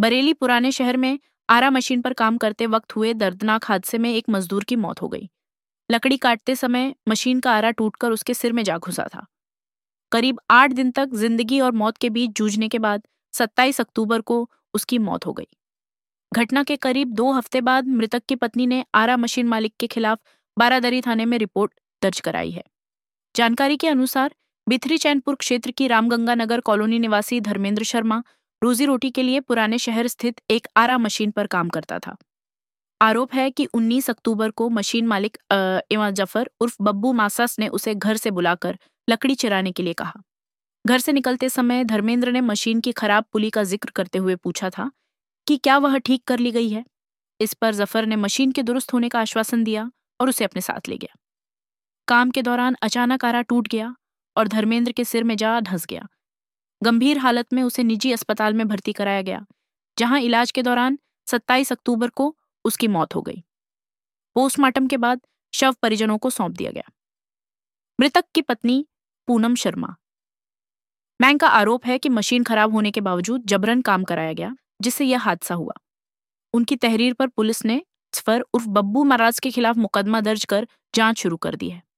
बरेली पुराने शहर में आरा मशीन पर काम करते वक्त हुए दर्दनाक हादसे में एक मजदूर की मौत हो गई। लकड़ी काटते समय मशीन का आरा टूटकर उसके सिर में जा घुसा था। करीब 8 दिन तक जिंदगी और मौत के बीच जूझने के बाद 27 अक्टूबर को उसकी मौत हो गई। घटना के करीब 2 हफ्ते बाद मृतक की पत्नी ने आरा मशीन मालिक के खिलाफ बारादरी थाने में रिपोर्ट दर्ज कराई है। जानकारी के अनुसार बिथरी चैनपुर क्षेत्र की रामगंगा नगर कॉलोनी निवासी धर्मेंद्र शर्मा रोजी रोटी के लिए पुराने शहर स्थित एक आरा मशीन पर काम करता था। आरोप है कि 19 अक्टूबर को मशीन मालिक एवं जफर उर्फ बब्बू मासास ने उसे घर से बुलाकर लकड़ी चराने के लिए कहा। घर से निकलते समय धर्मेंद्र ने मशीन की खराब पुली का जिक्र करते हुए पूछा था कि क्या वह ठीक कर ली गई है। इस पर जफर ने मशीन के दुरुस्त होने का आश्वासन दिया और उसे अपने साथ ले गया। काम के दौरान अचानक आरा टूट गया और धर्मेंद्र के सिर में जा धंस गया। गंभीर हालत में उसे निजी अस्पताल में भर्ती कराया गया, जहां इलाज के दौरान 27 अक्टूबर को उसकी मौत हो गई। पोस्टमार्टम के बाद शव परिजनों को सौंप दिया गया। मृतक की पत्नी पूनम शर्मा मैंग का आरोप है कि मशीन खराब होने के बावजूद जबरन काम कराया गया, जिससे यह हादसा हुआ। उनकी तहरीर पर पुलिस ने जफर उर्फ बब्बू महाराज के खिलाफ मुकदमा दर्ज कर जांच शुरू कर दी है।